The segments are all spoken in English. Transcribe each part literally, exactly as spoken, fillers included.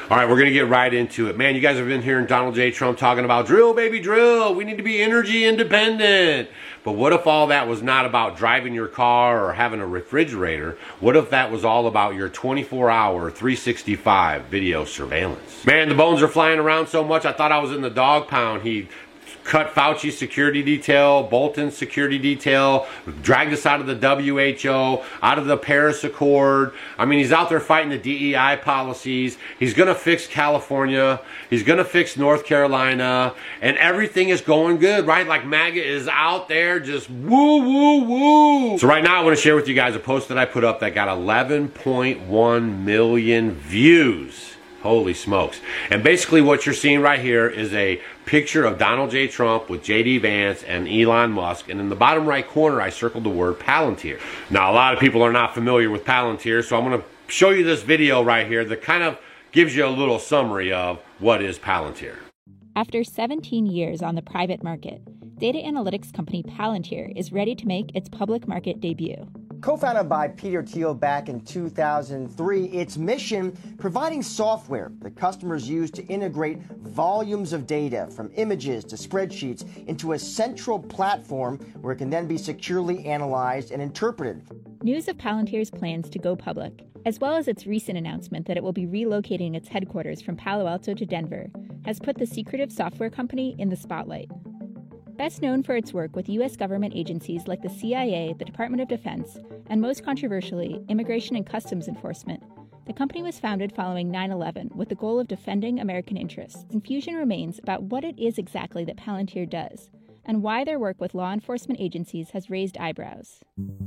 All right, we're going to get right into it. Man, you guys have been hearing Donald J. Trump talking about drill, baby, drill. We need to be energy independent. But what if all that was not about driving your car or having a refrigerator? What if that was all about your twenty-four hour, three sixty-five video surveillance? Man, the bones are flying around so much, I thought I was in the dog pound. He cut Fauci's security detail, Bolton's security detail, dragged us out of the W H O, out of the Paris Accord. I mean, he's out there fighting the D E I policies. He's going to fix California. He's going to fix North Carolina. And everything is going good, right? Like MAGA is out there just woo, woo, woo. So right now I want to share with you guys a post that I put up that got eleven point one million views. Holy smokes. And basically what you're seeing right here is a picture of Donald J. Trump with J D Vance and Elon Musk. And in the bottom right corner, I circled the word Palantir. Now, a lot of people are not familiar with Palantir, so I'm going to show you this video right here that kind of gives you a little summary of what is Palantir. After seventeen years on the private market, data analytics company Palantir is ready to make its public market debut. Co-founded by Peter Thiel back in two thousand three, its mission, providing software that customers use to integrate volumes of data from images to spreadsheets into a central platform where it can then be securely analyzed and interpreted. News of Palantir's plans to go public, as well as its recent announcement that it will be relocating its headquarters from Palo Alto to Denver, has put the secretive software company in the spotlight. Best known for its work with U S government agencies like the C I A, the Department of Defense, and most controversially, Immigration and Customs Enforcement, the company was founded following nine eleven with the goal of defending American interests. Confusion remains about what it is exactly that Palantir does, and why their work with law enforcement agencies has raised eyebrows.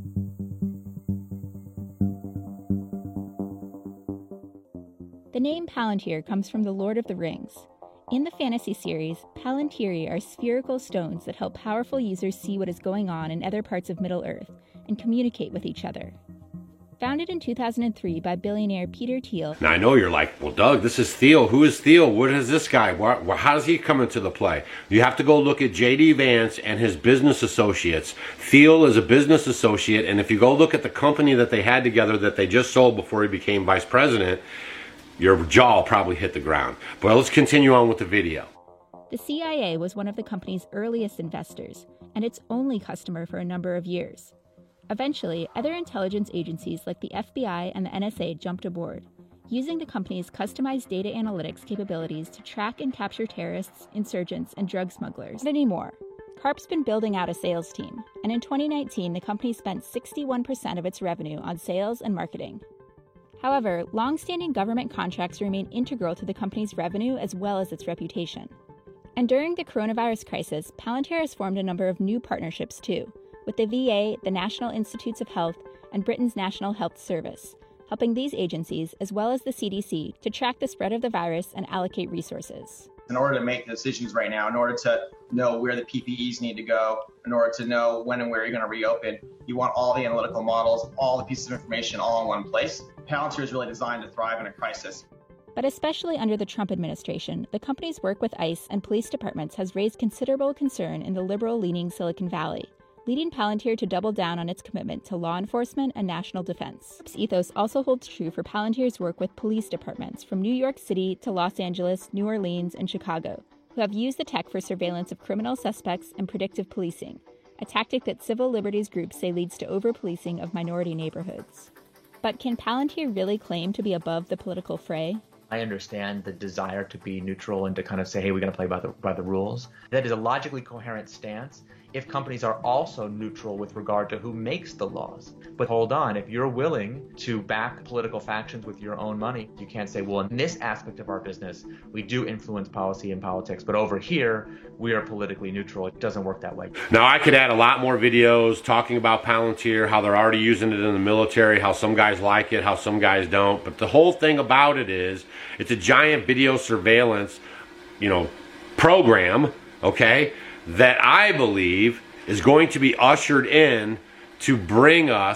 The name Palantir comes from The Lord of the Rings. In the fantasy series, Palantiri are spherical stones that help powerful users see what is going on in other parts of Middle-earth and communicate with each other. Founded in two thousand three by billionaire Peter Thiel. Now I know you're like, well, Doug, this is Thiel. Who is Thiel? What is this guy? Where, how does he come into the play? You have to go look at J D Vance and his business associates. Thiel is a business associate, and if you go look at the company that they had together that they just sold before he became vice president, your jaw probably hit the ground. But let's continue on with the video. The C I A was one of the company's earliest investors, and its only customer for a number of years. Eventually, other intelligence agencies like the F B I and the N S A jumped aboard, using the company's customized data analytics capabilities to track and capture terrorists, insurgents, and drug smugglers, and many more. Karp's been building out a sales team, and in twenty nineteen, the company spent sixty-one percent of its revenue on sales and marketing. However, long-standing government contracts remain integral to the company's revenue as well as its reputation. And during the coronavirus crisis, Palantir has formed a number of new partnerships too, with the V A, the National Institutes of Health, and Britain's National Health Service, helping these agencies, as well as the C D C, to track the spread of the virus and allocate resources. In order to make decisions right now, in order to know where the P P Es need to go, in order to know when and where you're going to reopen, you want all the analytical models, all the pieces of information all in one place. Palantir is really designed to thrive in a crisis. But especially under the Trump administration, the company's work with ICE and police departments has raised considerable concern in the liberal-leaning Silicon Valley, leading Palantir to double down on its commitment to law enforcement and national defense. This ethos also holds true for Palantir's work with police departments from New York City to Los Angeles, New Orleans, and Chicago, who have used the tech for surveillance of criminal suspects and predictive policing, a tactic that civil liberties groups say leads to over-policing of minority neighborhoods. But can Palantir really claim to be above the political fray? I understand the desire to be neutral and to kind of say, hey, we're going to play by the, by the rules. That is a logically coherent stance if companies are also neutral with regard to who makes the laws. But hold on, if you're willing to back political factions with your own money, you can't say, well, in this aspect of our business, we do influence policy and politics, but over here, we are politically neutral. It doesn't work that way. Now, I could add a lot more videos talking about Palantir, how they're already using it in the military, how some guys like it, how some guys don't. But the whole thing about it is, it's a giant video surveillance, you know, program, okay, that I believe is going to be ushered in to bring us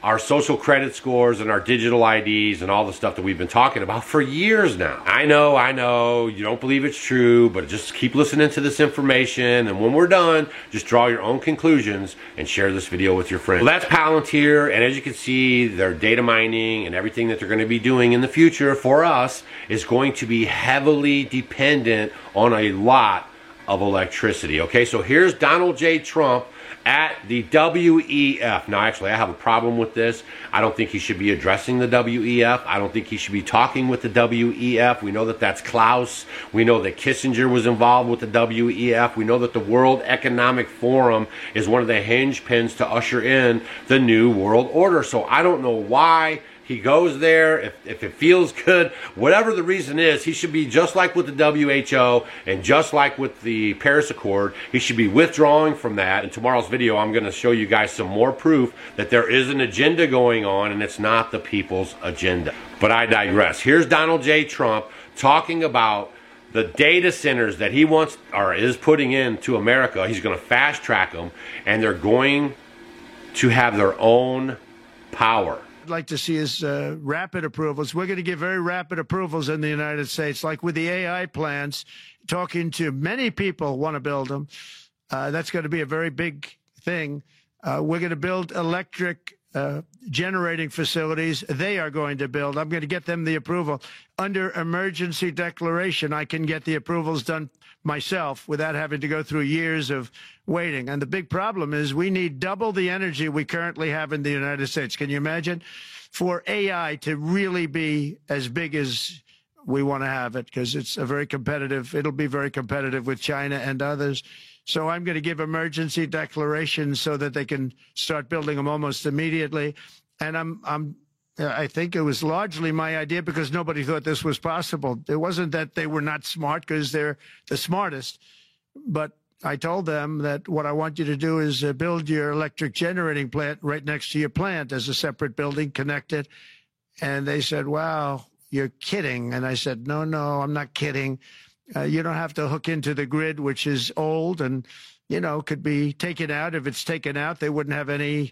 our social credit scores and our digital I Ds and all the stuff that we've been talking about for years now. I know, I know, you don't believe it's true, but just keep listening to this information, and when we're done, just draw your own conclusions and share this video with your friends. Well, that's Palantir, and as you can see, their data mining and everything that they're going to be doing in the future for us is going to be heavily dependent on a lot of electricity. Okay, so here's Donald J. Trump at the W E F. Now, actually, I have a problem with this. I don't think he should be addressing the W E F. I don't think he should be talking with the W E F. We know that that's Klaus. We know that Kissinger was involved with the W E F. We know that the World Economic Forum is one of the hinge pins to usher in the new world order. So I don't know why he goes there. If, if it feels good, whatever the reason is, he should be just like with the W H O and just like with the Paris Accord. He should be withdrawing from that. In tomorrow's video, I'm going to show you guys some more proof that there is an agenda going on, and it's not the people's agenda. But I digress. Here's Donald J. Trump talking about the data centers that he wants or is putting into America. He's going to fast track them, and they're going to have their own power. I'd like to see is uh, rapid approvals. We're going to give very rapid approvals in the United States, like with the A I plants, talking to many people want to build them. Uh, that's going to be a very big thing. Uh, we're going to build electric uh, generating facilities. They are going to build. I'm going to get them the approval. Under emergency declaration, I can get the approvals done myself without having to go through years of waiting. And the big problem is we need double the energy we currently have in the United States. Can you imagine? For A I to really be as big as we want to have it, because it's a very competitive, it'll be very competitive with China and others. So I'm going to give emergency declarations so that they can start building them almost immediately. And I'm, I'm, I think it was largely my idea because nobody thought this was possible. It wasn't that they were not smart, because they're the smartest, but I told them that what I want you to do is uh, build your electric generating plant right next to your plant as a separate building connected. And they said, wow, you're kidding. And I said, no, no, I'm not kidding. Uh, you don't have to hook into the grid, which is old and, you know, could be taken out. If it's taken out, they wouldn't have any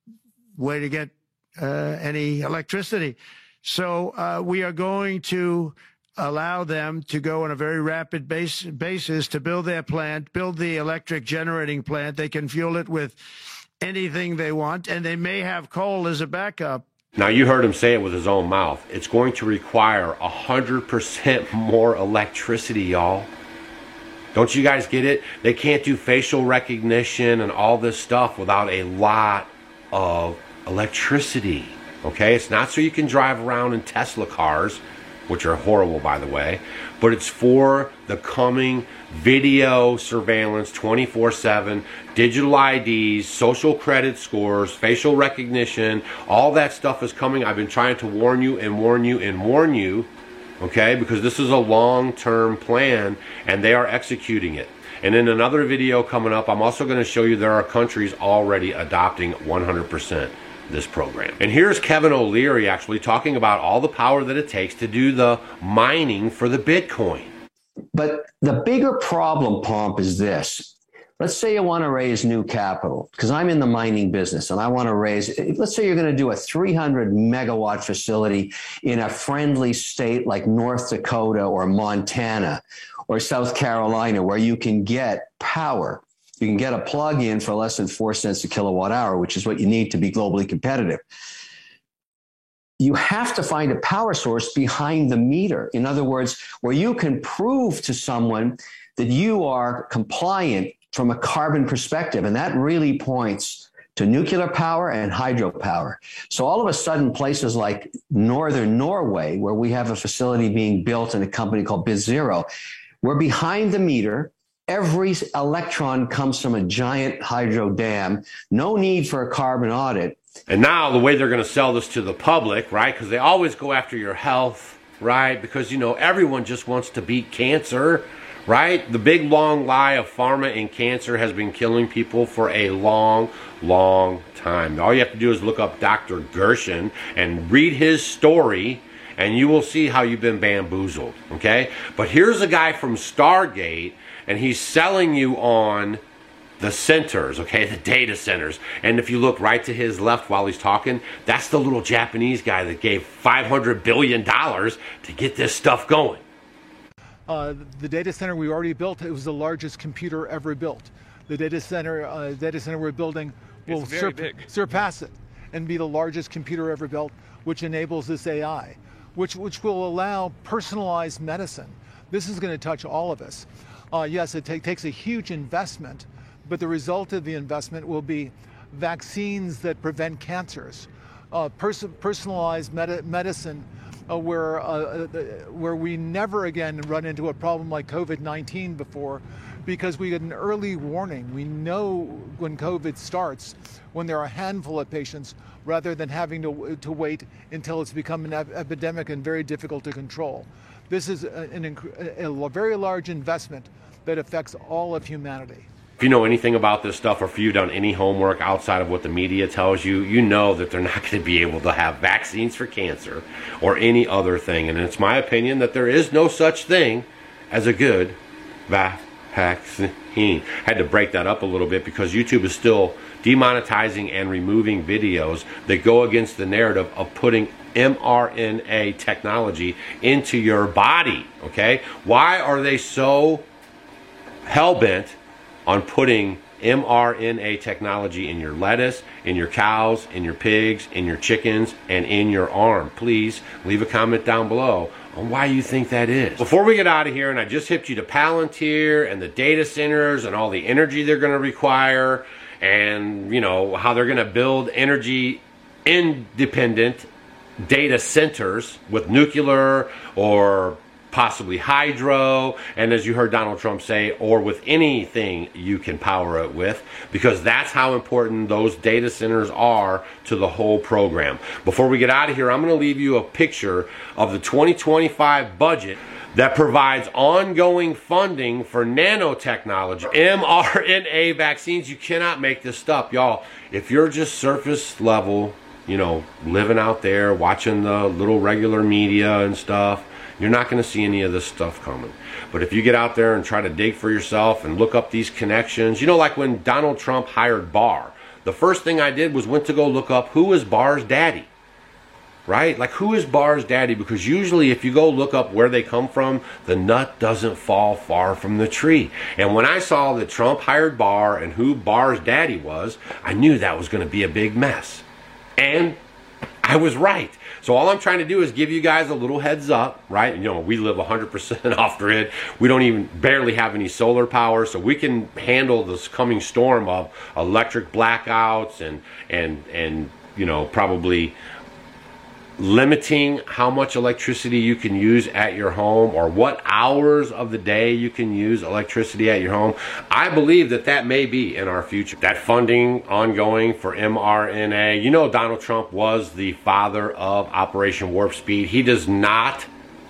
way to get uh, any electricity. So uh, we are going to allow them to go on a very rapid base, basis to build their plant, build the electric generating plant. They can fuel it with anything they want, and they may have coal as a backup. Now, you heard him say it with his own mouth. It's going to require one hundred percent more electricity, y'all. Don't you guys get it? They can't do facial recognition and all this stuff without a lot of electricity, okay? It's not so you can drive around in Tesla cars, which are horrible, by the way, but it's for the coming video surveillance, twenty-four seven, digital I Ds, social credit scores, facial recognition. All that stuff is coming. I've been trying to warn you and warn you and warn you, okay, because this is a long-term plan, and they are executing it. And in another video coming up, I'm also going to show you there are countries already adopting one hundred percent this program. And here's Kevin O'Leary actually talking about all the power that it takes to do the mining for the Bitcoin. But the bigger problem, Pomp, is this. Let's say you want to raise new capital, because I'm in the mining business and I want to raise, let's say you're going to do a three hundred megawatt facility in a friendly state like North Dakota or Montana or South Carolina, where you can get power. You can get a plug-in for less than four cents a kilowatt hour, which is what you need to be globally competitive. You have to find a power source behind the meter. In other words, where you can prove to someone that you are compliant from a carbon perspective. And that really points to nuclear power and hydropower. So all of a sudden, places like northern Norway, where we have a facility being built in a company called BitZero, we're behind the meter. Every electron comes from a giant hydro dam. No need for a carbon audit. And now the way they're going to sell this to the public, right? Because they always go after your health, right? Because, you know, everyone just wants to beat cancer, right? The big long lie of pharma and cancer has been killing people for a long, long time. All you have to do is look up Doctor Gershon and read his story, and you will see how you've been bamboozled, okay? But here's a guy from Stargate, and he's selling you on the centers, okay, the data centers. And if you look right to his left while he's talking, that's the little Japanese guy that gave five hundred billion dollars to get this stuff going. Uh, the data center we already built, it was the largest computer ever built. The data center, uh, data center we're building will sur surpass it and be the largest computer ever built, which enables this A I, which, which will allow personalized medicine. This is going to touch all of us. Uh, yes, it take, takes a huge investment, but the result of the investment will be vaccines that prevent cancers, uh, pers personalized med medicine uh, where, uh, where we never again run into a problem like COVID nineteen before, because we get an early warning. We know when COVID starts, when there are a handful of patients, rather than having to, to wait until it's become an ep epidemic and very difficult to control. This is a, an, a, a very large investment that affects all of humanity. If you know anything about this stuff, or if you've done any homework outside of what the media tells you, you know that they're not going to be able to have vaccines for cancer or any other thing. And it's my opinion that there is no such thing as a good vaccine. I had to break that up a little bit because YouTube is still demonetizing and removing videos that go against the narrative of putting mRNA technology into your body, okay? Why are they so hell-bent on putting mRNA technology in your lettuce, in your cows, in your pigs, in your chickens, and in your arm? Please leave a comment down below on why you think that is. Before we get out of here, and I just hipped you to Palantir and the data centers and all the energy they're going to require, and you know how they're going to build energy independent data centers with nuclear or possibly hydro, and as you heard Donald Trump say, or with anything you can power it with, because that's how important those data centers are to the whole program. Before we get out of here, I'm going to leave you a picture of the twenty twenty-five budget that provides ongoing funding for nanotechnology, mRNA vaccines. You cannot make this stuff, y'all. If you're just surface level, you know, living out there, watching the little regular media and stuff, you're not going to see any of this stuff coming. But if you get out there and try to dig for yourself and look up these connections, you know, like when Donald Trump hired Barr, the first thing I did was went to go look up who is Barr's daddy, right? Like, who is Barr's daddy? Because usually if you go look up where they come from, the nut doesn't fall far from the tree. And when I saw that Trump hired Barr and who Barr's daddy was, I knew that was going to be a big mess. And I was right. So all I'm trying to do is give you guys a little heads up, right? You know, we live one hundred percent off grid. We don't even barely have any solar power, so we can handle this coming storm of electric blackouts and and and you know, probably limiting how much electricity you can use at your home or what hours of the day you can use electricity at your home. I believe that that may be in our future. That funding ongoing for mRNA. You know, Donald Trump was the father of Operation Warp Speed. He does not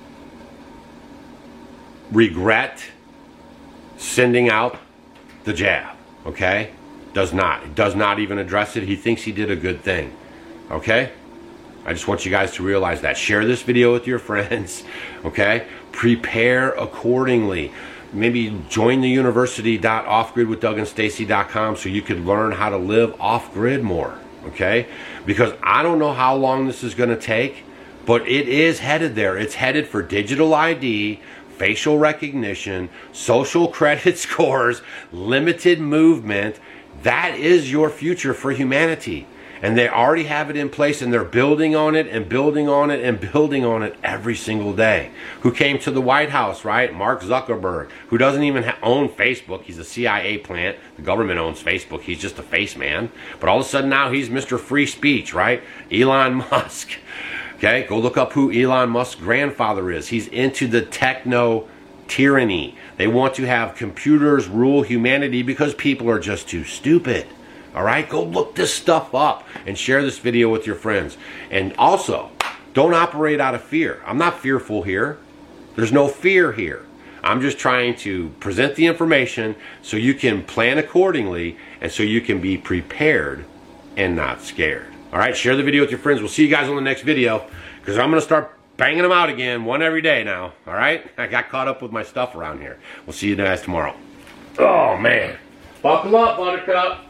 regret sending out the jab, okay? Does not. He does not even address it. He thinks he did a good thing, okay? I just want you guys to realize that. Share this video with your friends, okay? Prepare accordingly. Maybe join the university dot off grid with Doug and Stacy dot com so you can learn how to live off-grid more, okay? Because I don't know how long this is going to take, but it is headed there. It's headed for digital I D, facial recognition, social credit scores, limited movement. That is your future for humanity. And they already have it in place, and they're building on it and building on it and building on it every single day. Who came to the White House, right? Mark Zuckerberg, who doesn't even own Facebook. He's a C I A plant. The government owns Facebook. He's just a face man. But all of a sudden now he's Mister Free Speech, right? Elon Musk. Okay, go look up who Elon Musk's grandfather is. He's into the techno tyranny. They want to have computers rule humanity because people are just too stupid. All right, go look this stuff up and share this video with your friends. And also, don't operate out of fear. I'm not fearful here. There's no fear here. I'm just trying to present the information so you can plan accordingly and so you can be prepared and not scared. All right, share the video with your friends. We'll see you guys on the next video because I'm going to start banging them out again, one every day now. All right, I got caught up with my stuff around here. We'll see you guys tomorrow. Oh, man. Buckle up, Buttercup.